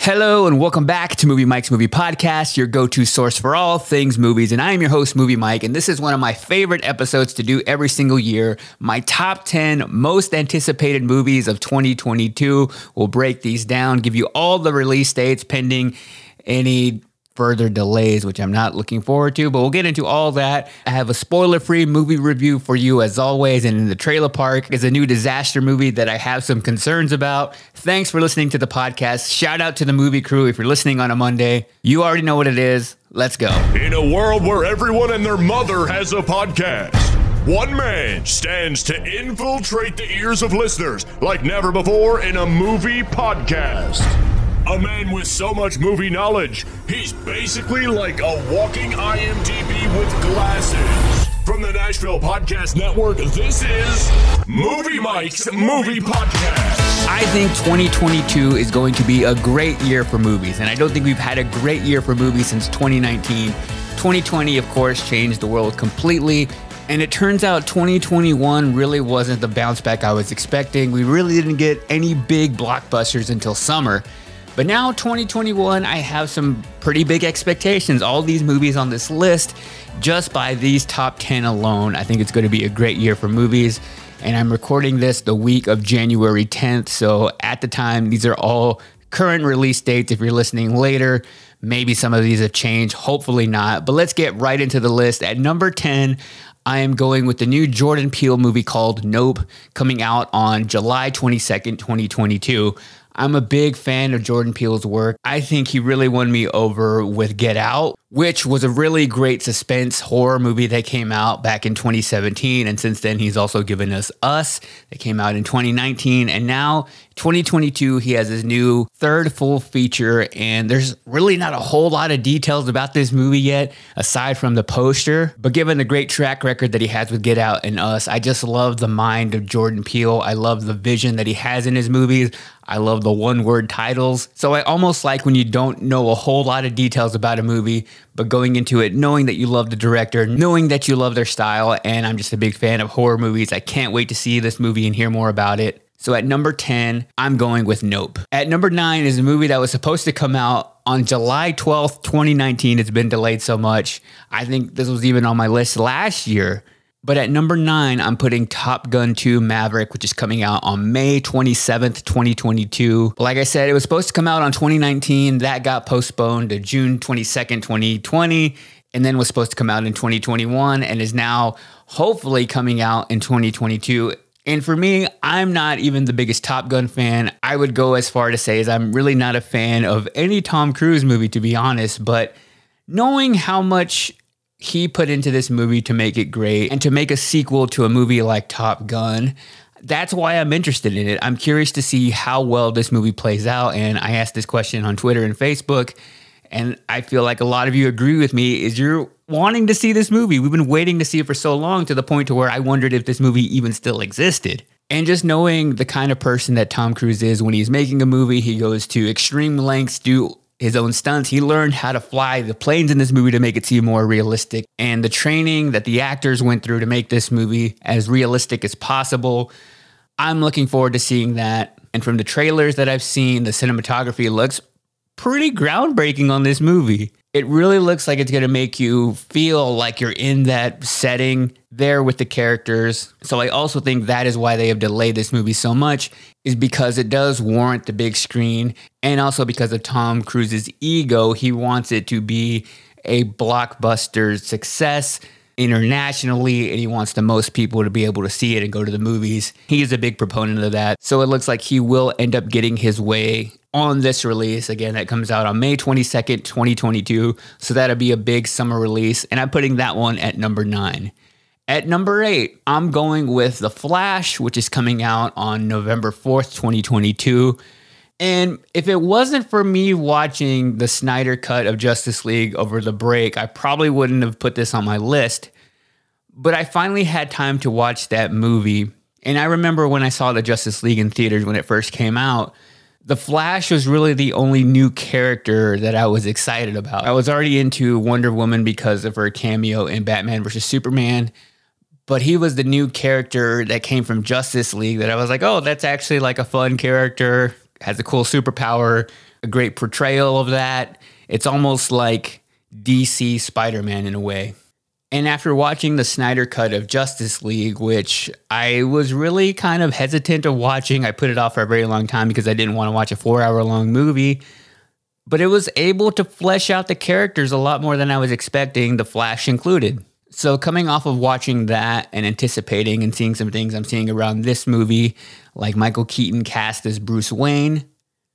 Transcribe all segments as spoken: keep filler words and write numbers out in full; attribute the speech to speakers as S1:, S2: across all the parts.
S1: Hello and welcome back to Movie Mike's Movie Podcast, your go-to source for all things movies. And I am your host, Movie Mike, and this is one of my favorite episodes to do every single year. My top ten most anticipated movies of twenty twenty-two. We'll break these down, give you all the release dates pending any further delays, which I'm not looking forward to, but we'll get into all that. I have a spoiler-free movie review for you as always, and in the Trailer Park is a new disaster movie that I have some concerns about. Thanks for listening to the podcast. Shout out to the movie crew if you're listening on a Monday. You already know what it is. Let's go.
S2: In a world where everyone and their mother has a podcast, one man stands to infiltrate the ears of listeners like never before in a movie podcast. A man with so much movie knowledge, he's basically like a walking I M D B with glasses. From the Nashville Podcast Network, this is Movie Mike's Movie Podcast.
S1: I think twenty twenty-two is going to be a great year for movies, and I don't think we've had a great year for movies since twenty nineteen. twenty twenty, of course, changed the world completely. And it turns out twenty twenty-one really wasn't the bounce back I was expecting. We really didn't get any big blockbusters until summer. But now, twenty twenty-one, I have some pretty big expectations. All these movies on this list, just by these top ten alone, I think it's going to be a great year for movies. And I'm recording this the week of January tenth. So at the time, these are all current release dates. If you're listening later, maybe some of these have changed. Hopefully not. But let's get right into the list. At number ten, I am going with the new Jordan Peele movie called Nope, coming out on July twenty-second, twenty twenty-two. I'm a big fan of Jordan Peele's work. I think he really won me over with Get Out, which was a really great suspense horror movie that came out back in twenty seventeen. And since then, he's also given us Us that came out in twenty nineteen. And now, twenty twenty-two, he has his new third full feature. And there's really not a whole lot of details about this movie yet, aside from the poster. But given the great track record that he has with Get Out and Us, I just love the mind of Jordan Peele. I love the vision that he has in his movies. I love the one-word titles. So I almost like when you don't know a whole lot of details about a movie, but going into it knowing that you love the director, knowing that you love their style, and I'm just a big fan of horror movies. I can't wait to see this movie and hear more about it. So at number ten, I'm going with Nope. At number nine is a movie that was supposed to come out on July twelfth, twenty nineteen. It's been delayed so much. I think this was even on my list last year. But at number nine, I'm putting Top Gun two Maverick, which is coming out on May twenty-seventh, twenty twenty-two. Like I said, it was supposed to come out on twenty nineteen. That got postponed to June twenty-second, twenty twenty, and then was supposed to come out in twenty twenty-one and is now hopefully coming out in twenty twenty-two. And for me, I'm not even the biggest Top Gun fan. I would go as far to say as I'm really not a fan of any Tom Cruise movie, to be honest. But knowing how much he put into this movie to make it great and to make a sequel to a movie like Top Gun, that's why I'm interested in it. I'm curious to see how well this movie plays out. And I asked this question on Twitter and Facebook, and I feel like a lot of you agree with me, is you're wanting to see this movie. We've been waiting to see it for so long, to the point to where I wondered if this movie even still existed. And just knowing the kind of person that Tom Cruise is, when he's making a movie, he goes to extreme lengths, do his own stunts. He learned how to fly the planes in this movie to make it seem more realistic. And the training that the actors went through to make this movie as realistic as possible, I'm looking forward to seeing that. And from the trailers that I've seen, the cinematography looks pretty groundbreaking on this movie. It really looks like it's going to make you feel like you're in that setting there with the characters. So I also think that is why they have delayed this movie so much, is because it does warrant the big screen, and also because of Tom Cruise's ego. He wants it to be a blockbuster success internationally, and he wants the most people to be able to see it and go to the movies. He is a big proponent of that. So it looks like he will end up getting his way on this release. Again, that comes out on May twenty-second, twenty twenty-two. So that'll be a big summer release. And I'm putting that one at number nine. At number eight, I'm going with The Flash, which is coming out on November fourth, twenty twenty-two. And if it wasn't for me watching the Snyder Cut of Justice League over the break, I probably wouldn't have put this on my list. But I finally had time to watch that movie. And I remember when I saw the Justice League in theaters when it first came out, The Flash was really the only new character that I was excited about. I was already into Wonder Woman because of her cameo in Batman versus Superman. But he was the new character that came from Justice League that I was like, oh, that's actually like a fun character, has a cool superpower. a great portrayal of that. It's almost like D C Spider-Man in a way. And after watching the Snyder Cut of Justice League, which I was really kind of hesitant of watching, I put it off for a very long time because I didn't want to watch a four hour long movie, but it was able to flesh out the characters a lot more than I was expecting, The Flash included. So coming off of watching that and anticipating and seeing some things I'm seeing around this movie, like Michael Keaton cast as Bruce Wayne,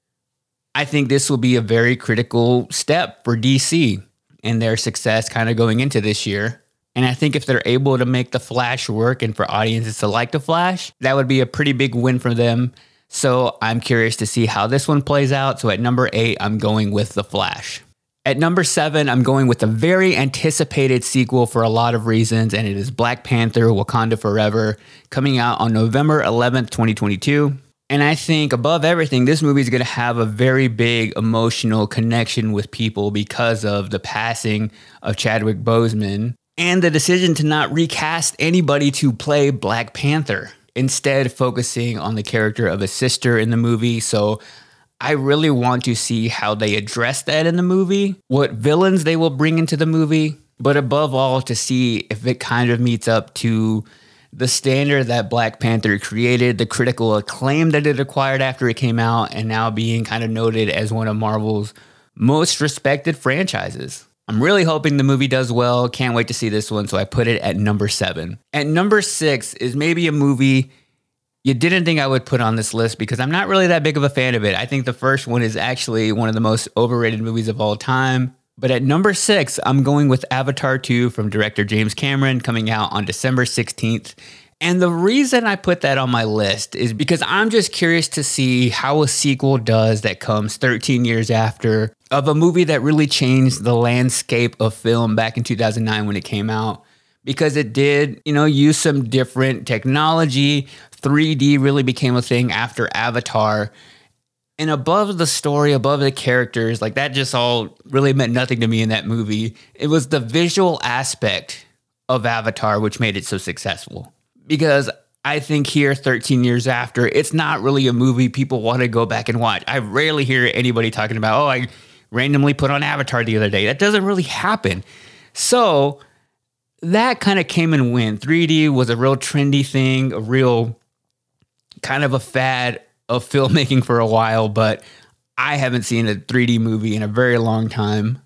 S1: I think this will be a very critical step for D C and their success kind of going into this year. And I think if they're able to make The Flash work and for audiences to like The Flash, that would be a pretty big win for them. So I'm curious to see how this one plays out. So at number eight, I'm going with The Flash. At number seven, I'm going with a very anticipated sequel for a lot of reasons, and it is Black Panther: Wakanda Forever, coming out on November eleventh, twenty twenty-two. And I think above everything, this movie is going to have a very big emotional connection with people because of the passing of Chadwick Boseman and the decision to not recast anybody to play Black Panther, instead focusing on the character of a sister in the movie. So I really want to see how they address that in the movie, what villains they will bring into the movie, but above all, to see if it kind of meets up to the standard that Black Panther created, the critical acclaim that it acquired after it came out, and now being kind of noted as one of Marvel's most respected franchises. I'm really hoping the movie does well. Can't wait to see this one, so I put it at number seven. At number six is maybe a movie you didn't think I would put on this list because I'm not really that big of a fan of it. I think the first one is actually one of the most overrated movies of all time. But at number six, I'm going with Avatar two from director James Cameron, coming out on December sixteenth. And the reason I put that on my list is because I'm just curious to see how a sequel does that comes thirteen years after of a movie that really changed the landscape of film back in two thousand nine when it came out. Because it did, you know, use some different technology. three D really became a thing after Avatar. And above the story, above the characters, like that just all really meant nothing to me in that movie. It was the visual aspect of Avatar which made it so successful. Because I think here, thirteen years after, it's not really a movie people want to go back and watch. I rarely hear anybody talking about, oh, I randomly put on Avatar the other day. That doesn't really happen. So that kind of came and went. three D was a real trendy thing, a real kind of a fad of filmmaking for a while, but I haven't seen a three D movie in a very long time.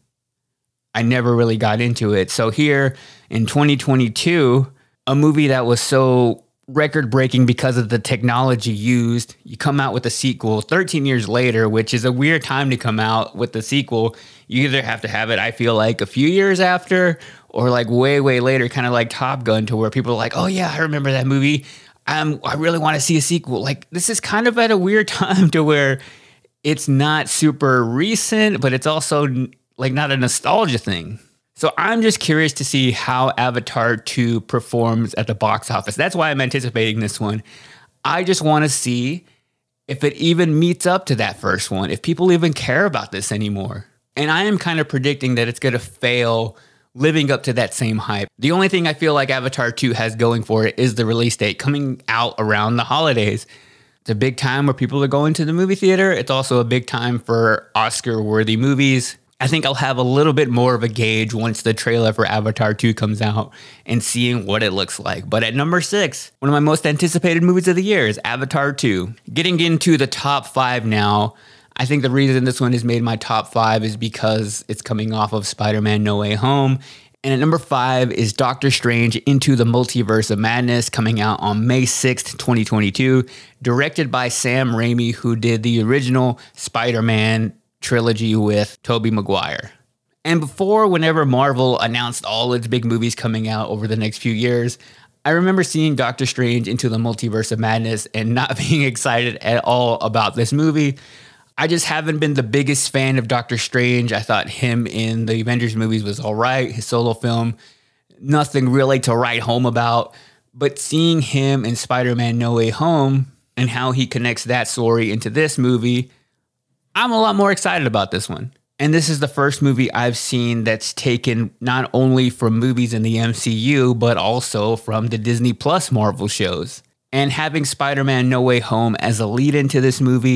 S1: I never really got into it. So here in twenty twenty-two, a movie that was so record-breaking because of the technology used, you come out with a sequel thirteen years later, which is a weird time to come out with the sequel. You either have to have it, I feel like, a few years after or like way, way later, kind of like Top Gun, to where people are like, oh yeah, I remember that movie. Um, I really want to see a sequel. Like, this is kind of at a weird time to where it's not super recent, but it's also like not a nostalgia thing. So I'm just curious to see how Avatar two performs at the box office. That's why I'm anticipating this one. I just want to see if it even meets up to that first one, if people even care about this anymore. And I am kind of predicting that it's going to fail living up to that same hype. The only thing I feel like Avatar two has going for it is the release date coming out around the holidays. It's a big time where people are going to the movie theater. It's also a big time for Oscar-worthy movies. I think I'll have a little bit more of a gauge once the trailer for Avatar two comes out and seeing what it looks like. But at number six, one of my most anticipated movies of the year is Avatar two. Getting into the top five now, I think the reason this one has made my top five is because it's coming off of Spider-Man No Way Home. And at number five is Doctor Strange Into the Multiverse of Madness, coming out on May sixth, twenty twenty-two, directed by Sam Raimi, who did the original Spider-Man trilogy with Tobey Maguire. And before, whenever Marvel announced all its big movies coming out over the next few years, I remember seeing Doctor Strange Into the Multiverse of Madness and not being excited at all about this movie. I just haven't been the biggest fan of Doctor Strange. I thought him in the Avengers movies was all right. His solo film, nothing really to write home about. But seeing him in Spider-Man No Way Home and how he connects that story into this movie, I'm a lot more excited about this one. And this is the first movie I've seen that's taken not only from movies in the M C U, but also from the Disney Plus Marvel shows. And having Spider-Man No Way Home as a lead into this movie,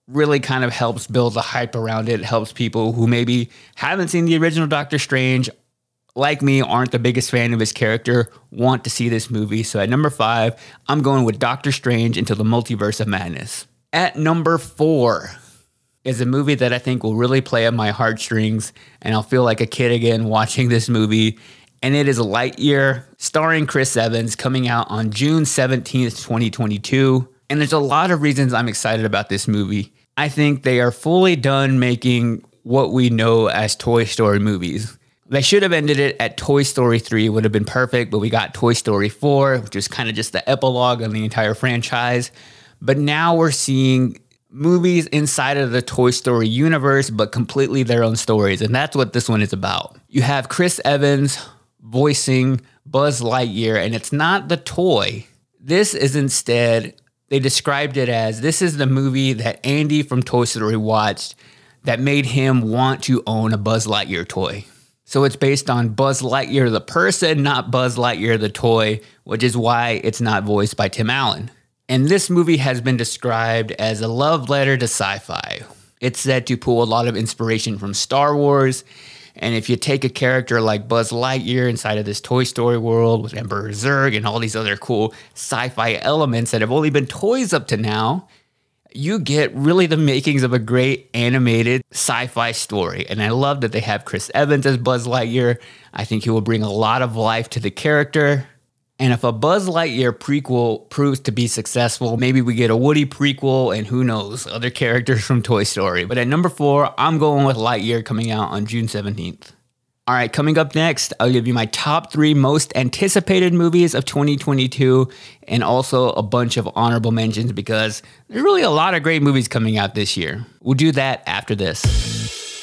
S1: really kind of helps build the hype around it. It helps people who maybe haven't seen the original Doctor Strange, like me, aren't the biggest fan of his character, want to see this movie. So at number five, I'm going with Doctor Strange Into the Multiverse of Madness. At number four is a movie that I think will really play at my heartstrings, and I'll feel like a kid again watching this movie. And it is Lightyear, starring Chris Evans, coming out on June seventeenth, twenty twenty-two. And there's a lot of reasons I'm excited about this movie. I think they are fully done making what we know as Toy Story movies. They should have ended it at Toy Story three, would have been perfect, but we got Toy Story four, which was kind of just the epilogue of the entire franchise. But now we're seeing movies inside of the Toy Story universe, but completely their own stories. And that's what this one is about. You have Chris Evans voicing Buzz Lightyear, and it's not the toy. This is instead, they described it as, this is the movie that Andy from Toy Story watched that made him want to own a Buzz Lightyear toy. So it's based on Buzz Lightyear the person, not Buzz Lightyear the toy, which is why it's not voiced by Tim Allen. And this movie has been described as a love letter to sci-fi. It's said to pull a lot of inspiration from Star Wars. And if you take a character like Buzz Lightyear inside of this Toy Story world with Emperor Zurg and all these other cool sci-fi elements that have only been toys up to now, you get really the makings of a great animated sci-fi story. And I love that they have Chris Evans as Buzz Lightyear. I think he will bring a lot of life to the character. And if a Buzz Lightyear prequel proves to be successful, maybe we get a Woody prequel and who knows, other characters from Toy Story. But at number four, I'm going with Lightyear, coming out on June seventeenth. All right, coming up next, I'll give you my top three most anticipated movies of twenty twenty-two and also a bunch of honorable mentions because there's really a lot of great movies coming out this year. We'll do that after this.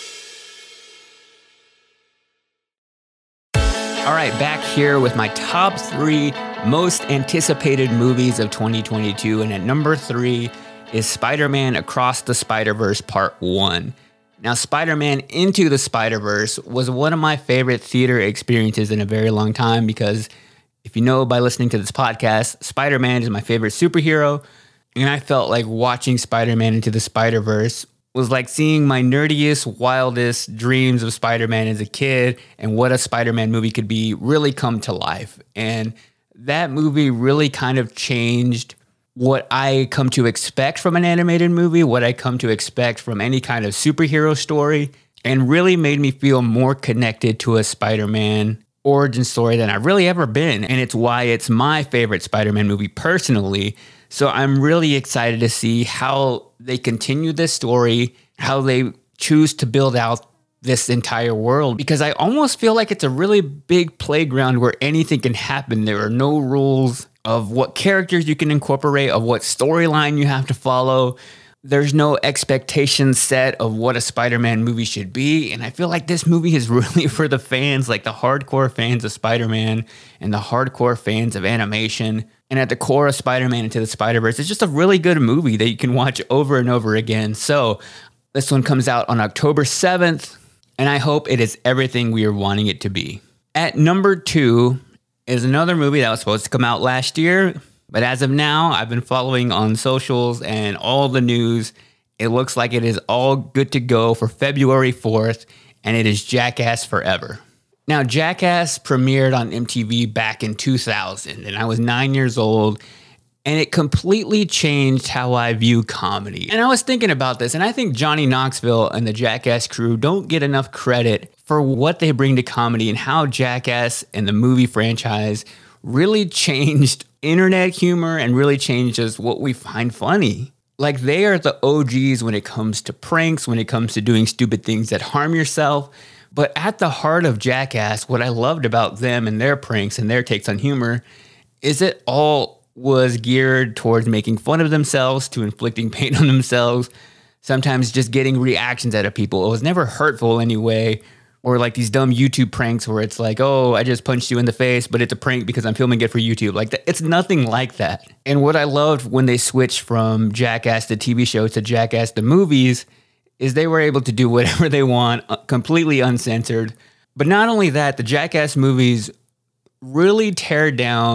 S1: All right, back here with my top three most anticipated movies of twenty twenty-two. And at number three is Spider-Man Across the Spider-Verse Part one. Now, Spider-Man Into the Spider-Verse was one of my favorite theater experiences in a very long time because if you know by listening to this podcast, Spider-Man is my favorite superhero. And I felt like watching Spider-Man Into the Spider-Verse was like seeing my nerdiest, wildest dreams of Spider-Man as a kid and what a Spider-Man movie could be really come to life. And that movie really kind of changed what I come to expect from an animated movie, what I come to expect from any kind of superhero story, and really made me feel more connected to a Spider-Man origin story than I've really ever been. And it's why it's my favorite Spider-Man movie personally. So I'm really excited to see how they continue this story, how they choose to build out this entire world, because I almost feel like it's a really big playground where anything can happen. There are no rules of what characters you can incorporate, of what storyline you have to follow. There's no expectation set of what a Spider-Man movie should be. And I feel like this movie is really for the fans, like the hardcore fans of Spider-Man and the hardcore fans of animation. And at the core of Spider-Man Into the Spider-Verse, it's just a really good movie that you can watch over and over again. So this one comes out on October seventh, and I hope it is everything we are wanting it to be. At number two is another movie that was supposed to come out last year, but as of now, I've been following on socials and all the news. It looks like it is all good to go for February fourth, and it is Jackass Forever. Now, Jackass premiered on M T V back in two thousand, and I was nine years old, and it completely changed how I view comedy. And I was thinking about this, and I think Johnny Knoxville and the Jackass crew don't get enough credit for what they bring to comedy and how Jackass and the movie franchise really changed internet humor and really changed just what we find funny. Like, they are the O Gs when it comes to pranks, when it comes to doing stupid things that harm yourself. But at the heart of Jackass, what I loved about them and their pranks and their takes on humor is it all was geared towards making fun of themselves, to inflicting pain on themselves, sometimes just getting reactions out of people. It was never hurtful anyway, or like these dumb YouTube pranks where it's like, oh, I just punched you in the face, but it's a prank because I'm filming it for YouTube. Like, it's nothing like that. And what I loved when they switched from Jackass the T V show to Jackass the movies is they were able to do whatever they want, completely uncensored. But not only that, the Jackass movies really tear down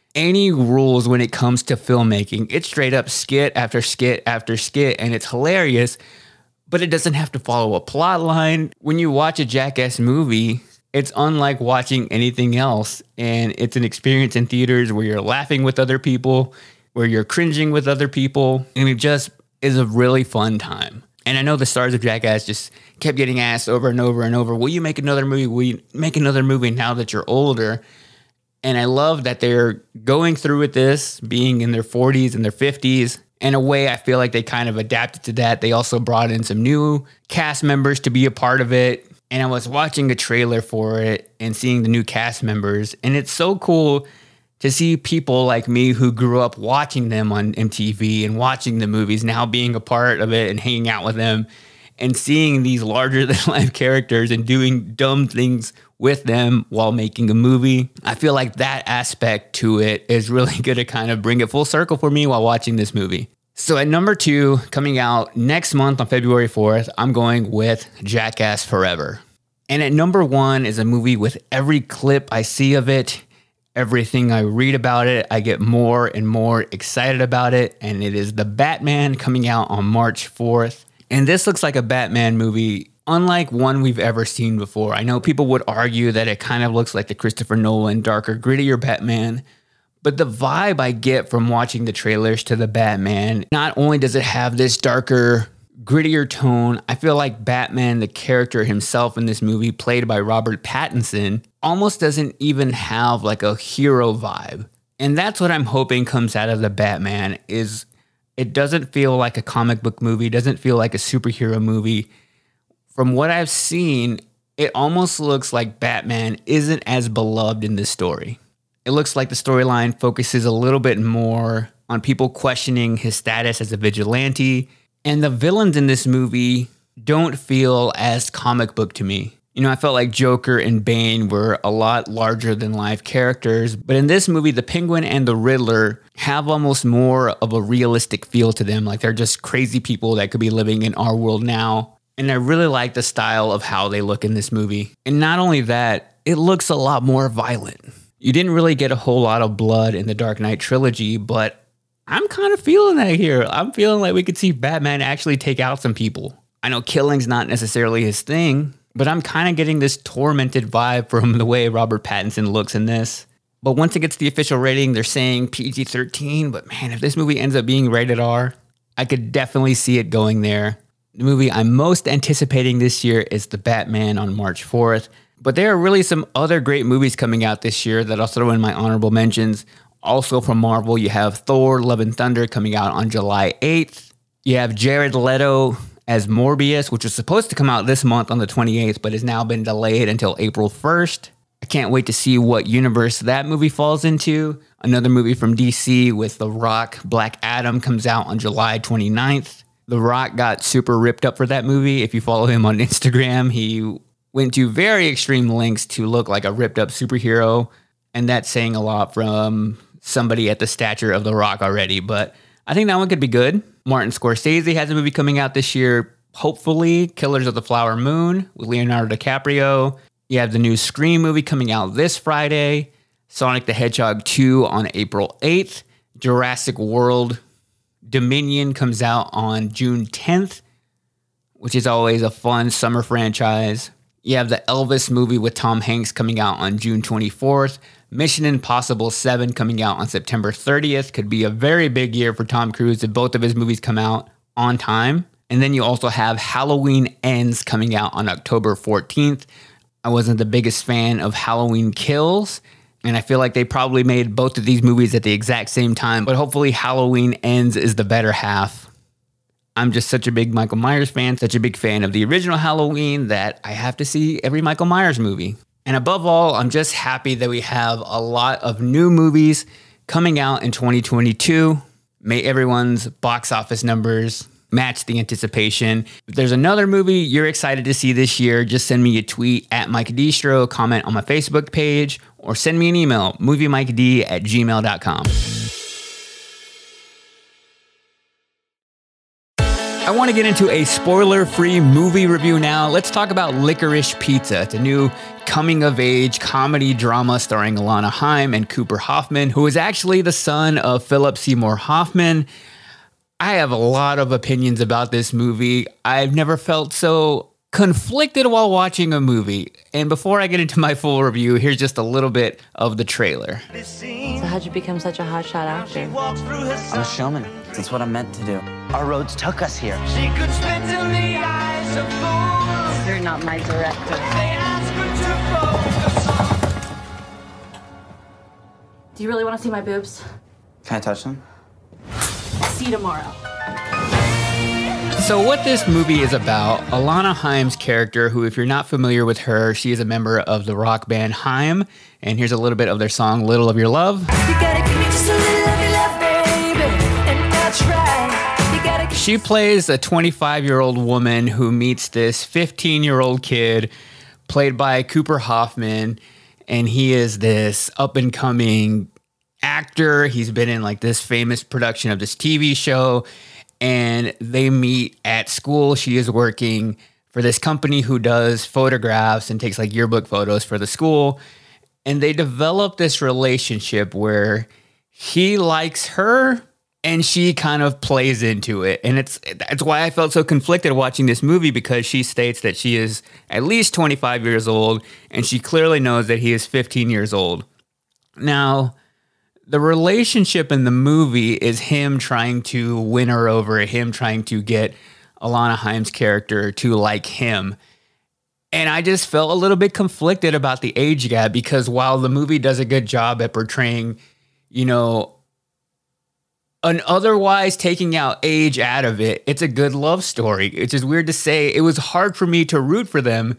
S1: any rules when it comes to filmmaking. It's straight up skit after skit after skit, and it's hilarious, but it doesn't have to follow a plot line. When you watch a Jackass movie, it's unlike watching anything else, and it's an experience in theaters where you're laughing with other people, where you're cringing with other people, and it just is a really fun time. And I know the stars of Jackass just kept getting asked over and over and over, will you make another movie? Will you make another movie now that you're older? And I love that they're going through with this, being in their forties and their fifties. In a way, I feel like they kind of adapted to that. They also brought in some new cast members to be a part of it. And I was watching a trailer for it and seeing the new cast members. And it's so cool to see people like me who grew up watching them on M T V and watching the movies now being a part of it and hanging out with them and seeing these larger than life characters and doing dumb things with them while making a movie. I feel like that aspect to it is really going to kind of bring it full circle for me while watching this movie. So at number two, coming out next month on February fourth, I'm going with Jackass Forever. And at number one is a movie with every clip I see of it, everything I read about it, I get more and more excited about it. And it is The Batman, coming out on March fourth. And this looks like a Batman movie unlike one we've ever seen before. I know people would argue that it kind of looks like the Christopher Nolan, darker, grittier Batman. But the vibe I get from watching the trailers to the Batman, not only does it have this darker, grittier tone, I feel like Batman, the character himself in this movie, played by Robert Pattinson, almost doesn't even have like a hero vibe. And that's what I'm hoping comes out of the Batman, is it doesn't feel like a comic book movie, doesn't feel like a superhero movie. From what I've seen, it almost looks like Batman isn't as beloved in this story. It looks like the storyline focuses a little bit more on people questioning his status as a vigilante. And the villains in this movie don't feel as comic book to me. You know, I felt like Joker and Bane were a lot larger than life characters. But in this movie, the Penguin and the Riddler have almost more of a realistic feel to them. Like they're just crazy people that could be living in our world now. And I really like the style of how they look in this movie. And not only that, it looks a lot more violent. You didn't really get a whole lot of blood in the Dark Knight trilogy, but I'm kind of feeling that here. I'm feeling like we could see Batman actually take out some people. I know killing's not necessarily his thing, but I'm kind of getting this tormented vibe from the way Robert Pattinson looks in this. But once it gets the official rating, they're saying P G thirteen. But man, if this movie ends up being rated R, I could definitely see it going there. The movie I'm most anticipating this year is The Batman on March fourth. But there are really some other great movies coming out this year that I'll throw in my honorable mentions. Also from Marvel, you have Thor, Love and Thunder coming out on July eighth. You have Jared Leto as Morbius, which was supposed to come out this month on the twenty-eighth, but has now been delayed until April first. I can't wait to see what universe that movie falls into. Another movie from D C with The Rock, Black Adam, comes out on July twenty-ninth. The Rock got super ripped up for that movie. If you follow him on Instagram, he went to very extreme lengths to look like a ripped up superhero. And that's saying a lot from somebody at the stature of The Rock already. But I think that one could be good. Martin Scorsese has a movie coming out this year, hopefully, Killers of the Flower Moon with Leonardo DiCaprio. You have the new Scream movie coming out this Friday. Sonic the Hedgehog two on April eighth. Jurassic World Dominion comes out on June tenth, which is always a fun summer franchise. You have the Elvis movie with Tom Hanks coming out on June twenty-fourth. Mission Impossible seven coming out on September thirtieth. Could be a very big year for Tom Cruise if both of his movies come out on time. And then you also have Halloween Ends coming out on October fourteenth. I wasn't the biggest fan of Halloween Kills, and I feel like they probably made both of these movies at the exact same time, but hopefully Halloween Ends is the better half. I'm just such a big Michael Myers fan, such a big fan of the original Halloween that I have to see every Michael Myers movie. And above all, I'm just happy that we have a lot of new movies coming out in twenty twenty-two. May everyone's box office numbers match the anticipation. If there's another movie you're excited to see this year, just send me a tweet at Mike Distro, comment on my Facebook page, or send me an email, moviemiked at gmail dot com. I want to get into a spoiler-free movie review now. Let's talk about Licorice Pizza. It's a new coming-of-age comedy drama starring Alana Haim and Cooper Hoffman, who is actually the son of Philip Seymour Hoffman. I have a lot of opinions about this movie. I've never felt so conflicted while watching a movie. And before I get into my full review, here's just a little bit of the trailer.
S3: So how'd you become such a hotshot actor?
S4: I'm a showman. That's what I'm meant to do. Our roads took us here.
S3: You're not my director. Do you really want to see my boobs?
S4: Can I touch them?
S3: See you tomorrow.
S1: So what this movie is about, Alana Haim's character, who if you're not familiar with her, she is a member of the rock band Haim. And here's a little bit of their song, Little of Your Love. You gotta give me just a little of your love, baby, and I'll try. You gotta she plays a twenty-five-year-old woman who meets this fifteen-year-old kid played by Cooper Hoffman. And he is this up-and-coming actor. He's been in like this famous production of this T V show. And they meet at school. She is working for this company who does photographs and takes like yearbook photos for the school. And they develop this relationship where he likes her and she kind of plays into it. And it's that's why I felt so conflicted watching this movie, because she states that she is at least twenty-five years old and she clearly knows that he is fifteen years old. Now, the relationship in the movie is him trying to win her over, him trying to get Alana Haim's character to like him. And I just felt a little bit conflicted about the age gap, because while the movie does a good job at portraying, you know, an otherwise taking out age out of it, it's a good love story. It's just weird to say. It was hard for me to root for them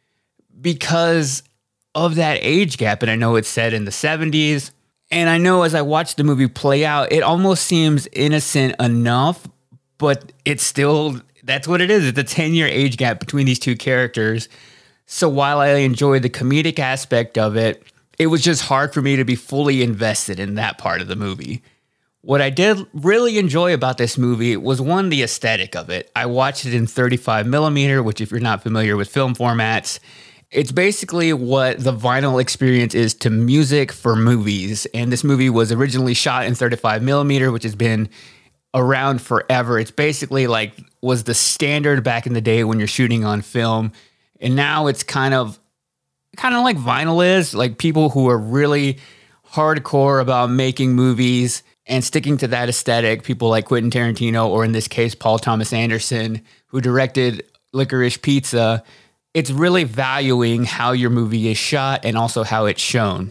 S1: because of that age gap. And I know it's set in the seventies. And I know as I watched the movie play out, it almost seems innocent enough, but it's still, that's what it is. It's a ten-year age gap between these two characters. So while I enjoyed the comedic aspect of it, it was just hard for me to be fully invested in that part of the movie. What I did really enjoy about this movie was, one, the aesthetic of it. I watched it in thirty-five millimeter, which if you're not familiar with film formats, it's basically what the vinyl experience is to music for movies. And this movie was originally shot in thirty-five millimeter, which has been around forever. It's basically like was the standard back in the day when you're shooting on film. And now it's kind of kind of like vinyl is, like people who are really hardcore about making movies and sticking to that aesthetic. People like Quentin Tarantino, or in this case, Paul Thomas Anderson, who directed Licorice Pizza. It's really valuing how your movie is shot and also how it's shown.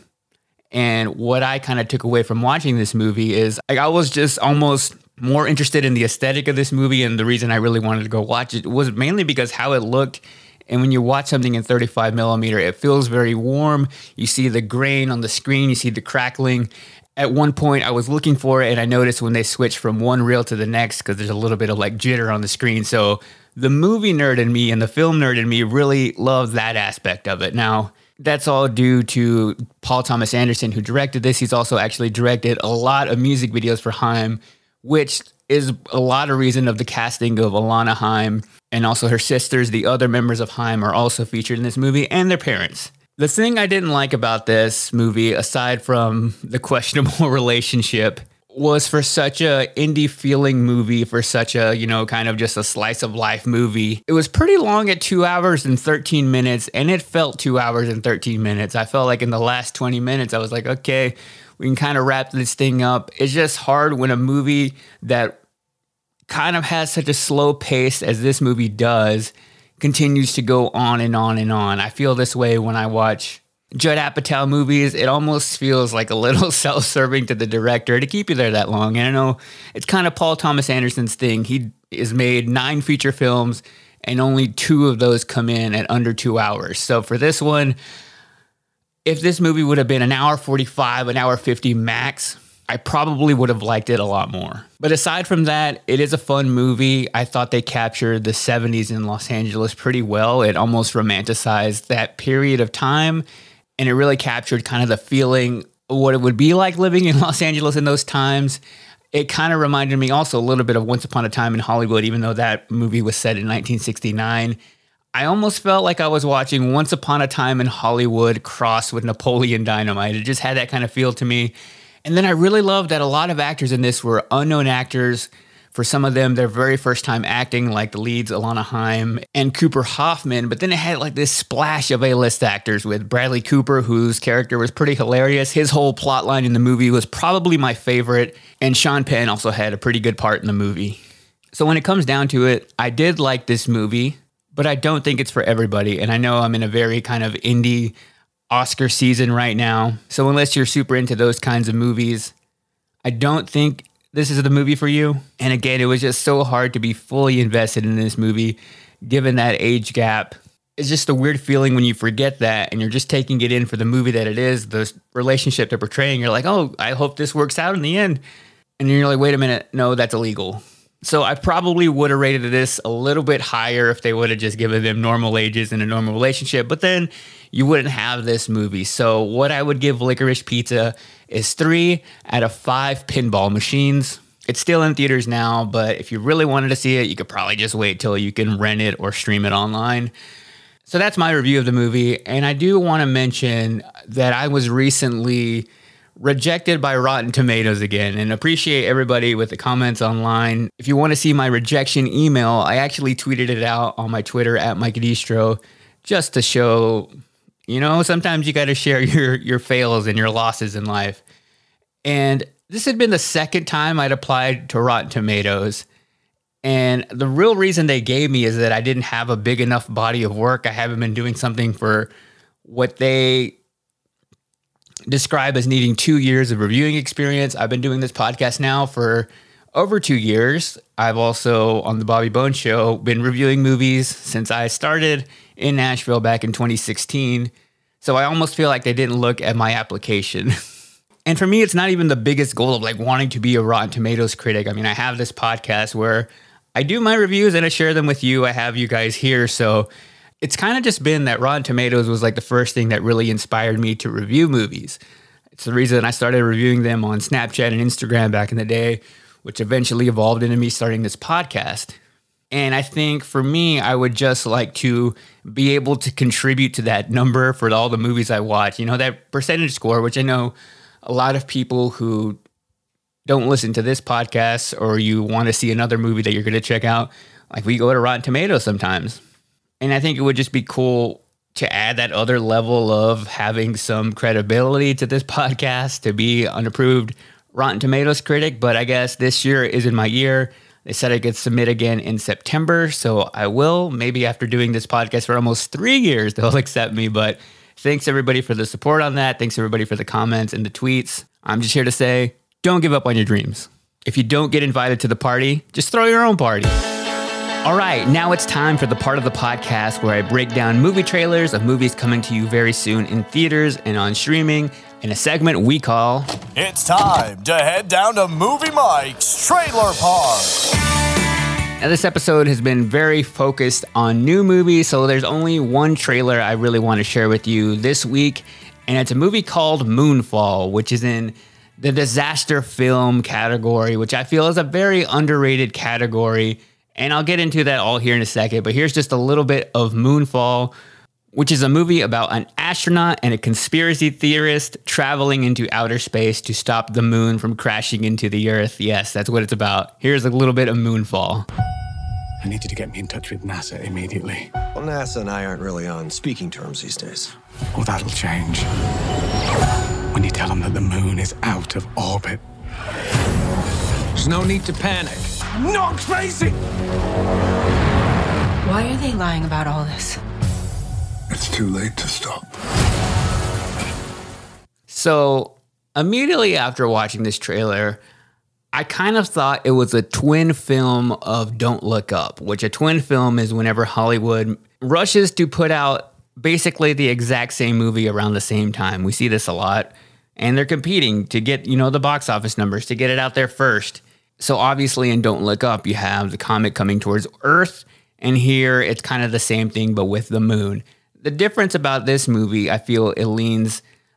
S1: And what I kind of took away from watching this movie is like, I was just almost more interested in the aesthetic of this movie. And the reason I really wanted to go watch it was mainly because how it looked. And when you watch something in thirty-five millimeter, it feels very warm. You see the grain on the screen, you see the crackling. At one point, I was looking for it and I noticed when they switched from one reel to the next, because there's a little bit of like jitter on the screen. So the movie nerd in me and the film nerd in me really loves that aspect of it. Now, that's all due to Paul Thomas Anderson, who directed this. He's also actually directed a lot of music videos for Haim, which is a lot of reason of the casting of Alana Haim, and also her sisters. The other members of Haim are also featured in this movie, and their parents. The thing I didn't like about this movie, aside from the questionable relationship, was for such a indie feeling movie, for such a, you know, kind of just a slice of life movie. It was pretty long at two hours and thirteen minutes, and it felt two hours and thirteen minutes. I felt like in the last twenty minutes, I was like, okay, we can kind of wrap this thing up. It's just hard when a movie that kind of has such a slow pace as this movie does continues to go on and on and on. I feel this way when I watch Judd Apatow movies. It almost feels like a little self-serving to the director to keep you there that long. And I know it's kind of Paul Thomas Anderson's thing. He has made nine feature films and only two of those come in at under two hours. So for this one, if this movie would have been an hour forty-five, an hour fifty max, I probably would have liked it a lot more. But aside from that, it is a fun movie. I thought they captured the seventies in Los Angeles pretty well. It almost romanticized that period of time. And it really captured kind of the feeling of what it would be like living in Los Angeles in those times. it kind of reminded me also a little bit of Once Upon a Time in Hollywood, even though that movie was set in nineteen sixty-nine. I almost felt like I was watching Once Upon a Time in Hollywood crossed with Napoleon Dynamite. It just had that kind of feel to me. And then I really loved that a lot of actors in this were unknown actors. For some of them, their very first time acting, like the leads, Alana Haim and Cooper Hoffman. But then it had like this splash of A-list actors with Bradley Cooper, whose character was pretty hilarious. His whole plot line in the movie was probably my favorite. And Sean Penn also had a pretty good part in the movie. So when it comes down to it, I did like this movie, but I don't think it's for everybody. And I know I'm in a very kind of indie Oscar season right now. So unless you're super into those kinds of movies, I don't think this is the movie for you. And again, it was just so hard to be fully invested in this movie, given that age gap. It's just a weird feeling when you forget that and you're just taking it in for the movie that it is, the relationship they're portraying. You're like, oh, I hope this works out in the end. And you're like, wait a minute, no, that's illegal. So I probably would have rated this a little bit higher if they would have just given them normal ages in a normal relationship, but then you wouldn't have this movie. So what I would give Licorice Pizza is three out of five pinball machines. It's still in theaters now, but if you really wanted to see it, you could probably just wait till you can rent it or stream it online. So that's my review of the movie. And I do want to mention that I was recently rejected by Rotten Tomatoes again, and appreciate everybody with the comments online. If you want to see my rejection email, I actually tweeted it out on my Twitter at Mike Distro, just to show, you know, sometimes you got to share your your fails and your losses in life. And this had been the second time I'd applied to Rotten Tomatoes. And the real reason they gave me is that I didn't have a big enough body of work. I haven't been doing something for what they describe as needing two years of reviewing experience. I've been doing this podcast now for over two years. I've also, on the Bobby Bones Show, been reviewing movies since I started in Nashville back in twenty sixteen. So I almost feel like they didn't look at my application. And for me, it's not even the biggest goal of like wanting to be a Rotten Tomatoes critic. I mean, I have this podcast where I do my reviews and I share them with you. I have you guys here. So it's kind of just been that Rotten Tomatoes was like the first thing that really inspired me to review movies. It's the reason I started reviewing them on Snapchat and Instagram back in the day, which eventually evolved into me starting this podcast. And I think for me, I would just like to be able to contribute to that number for all the movies I watch. You know, that percentage score, which I know a lot of people who don't listen to this podcast or you want to see another movie that you're going to check out, like we go to Rotten Tomatoes sometimes. And I think it would just be cool to add that other level of having some credibility to this podcast, to be an approved Rotten Tomatoes critic. But I guess this year isn't my year. They said I could submit again in September. So I will. Maybe after doing this podcast for almost three years, they'll accept me. But thanks everybody for the support on that. Thanks everybody for the comments and the tweets. I'm just here to say, don't give up on your dreams. If you don't get invited to the party, just throw your own party. All right, now it's time for the part of the podcast where I break down movie trailers of movies coming to you very soon in theaters and on streaming in a segment we call...
S2: It's time to head down to Movie Mike's Trailer Park.
S1: Now, this episode has been very focused on new movies, so there's only one trailer I really want to share with you this week, and it's a movie called Moonfall, which is in the disaster film category, which I feel is a very underrated category. And I'll get into that all here in a second, but here's just a little bit of Moonfall, which is a movie about an astronaut and a conspiracy theorist traveling into outer space to stop the moon from crashing into the Earth. Yes, that's what it's about. Here's a little bit of Moonfall.
S5: I need you to get me in touch with NASA immediately.
S6: Well, NASA and I aren't really on speaking terms these days.
S5: Oh, that'll change. When you tell them that the moon is out of orbit. There's no need to panic. I'm not crazy!
S7: Why are they lying about all this?
S8: It's too late to stop.
S1: So, immediately after watching this trailer, I kind of thought it was a twin film of Don't Look Up, which a twin film is whenever Hollywood rushes to put out basically the exact same movie around the same time. We see this a lot, and they're competing to get, you know, the box office numbers, to get it out there first. So obviously in Don't Look Up, you have the comet coming towards Earth, and here it's kind of the same thing, but with the moon. The difference about this movie, I feel it leans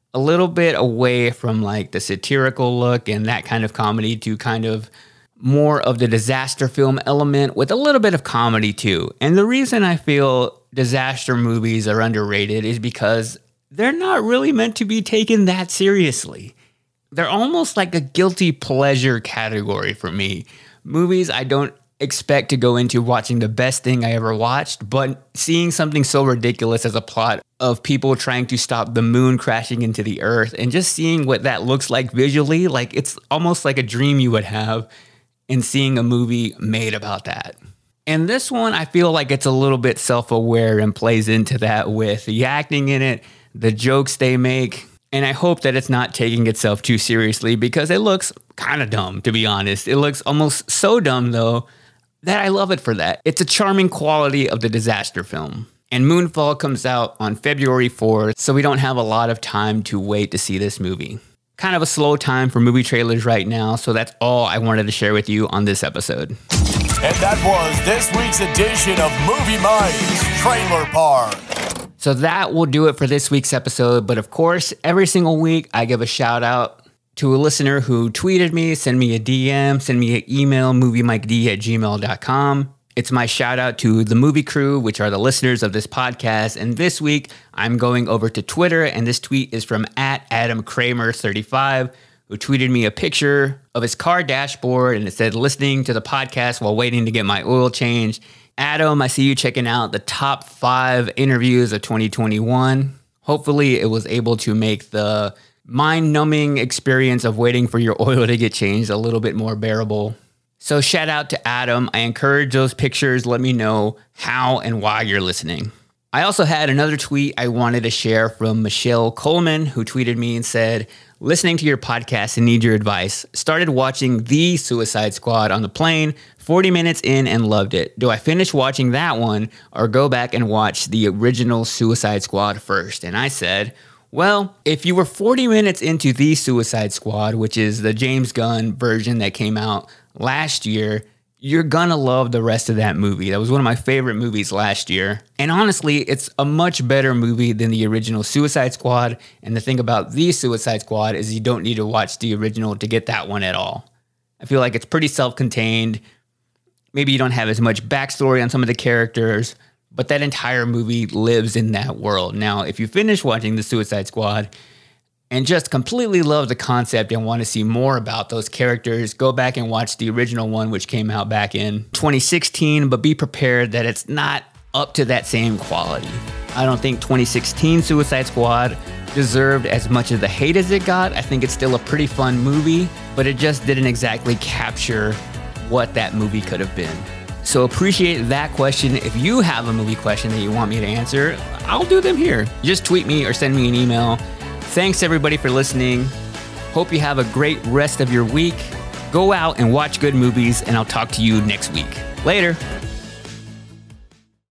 S1: a little bit away from like the satirical look and that kind of comedy to kind of more of the disaster film element with a little bit of comedy too. And the reason I feel disaster movies are underrated is because they're not really meant to be taken that seriously. They're almost like a guilty pleasure category for me. Movies I don't expect to go into watching the best thing I ever watched, but seeing something so ridiculous as a plot of people trying to stop the moon crashing into the earth and just seeing what that looks like visually, like it's almost like a dream you would have in seeing a movie made about that. And this one, I feel like it's a little bit self-aware and plays into that with the acting in it, the jokes they make. And I hope that it's not taking itself too seriously because it looks kind of dumb, to be honest. It looks almost so dumb, though, that I love it for that. It's a charming quality of the disaster film. And Moonfall comes out on February fourth, so we don't have a lot of time to wait to see this movie. Kind of a slow time for movie trailers right now, so that's all I wanted to share with you on this episode.
S2: And that was this week's edition of Movie Minds Trailer Park.
S1: So that will do it for this week's episode. But of course, every single week, I give a shout out to a listener who tweeted me, send me a D M, send me an email, moviemiked at gmail dot com. It's my shout out to the movie crew, which are the listeners of this podcast. And this week, I'm going over to Twitter, and this tweet is from at Adam Kramer thirty-five, who tweeted me a picture of his car dashboard, and it said, listening to the podcast while waiting to get my oil change. Adam, I see you checking out the top five interviews of twenty twenty-one. Hopefully, it was able to make the mind-numbing experience of waiting for your oil to get changed a little bit more bearable. So shout out to Adam. I encourage those pictures. Let me know how and why you're listening. I also had another tweet I wanted to share from Michelle Coleman, who tweeted me and said, listening to your podcast and need your advice. Started watching The Suicide Squad on the plane, forty minutes in and loved it. Do I finish watching that one or go back and watch the original Suicide Squad first? And I said, well, if you were forty minutes into The Suicide Squad, which is the James Gunn version that came out last year, you're gonna love the rest of that movie. That was one of my favorite movies last year. And honestly, it's a much better movie than the original Suicide Squad. And the thing about The Suicide Squad is you don't need to watch the original to get that one at all. I feel like it's pretty self-contained. Maybe you don't have as much backstory on some of the characters, but that entire movie lives in that world. Now, if you finish watching The Suicide Squad and just completely love the concept and want to see more about those characters, go back and watch the original one, which came out back in twenty sixteen, but be prepared that it's not up to that same quality. I don't think twenty sixteen Suicide Squad deserved as much of the hate as it got. I think it's still a pretty fun movie, but it just didn't exactly capture what that movie could have been. So appreciate that question. If you have a movie question that you want me to answer, I'll do them here. Just tweet me or send me an email. Thanks everybody for listening. Hope you have a great rest of your week. Go out and watch good movies, and I'll talk to you next week. Later.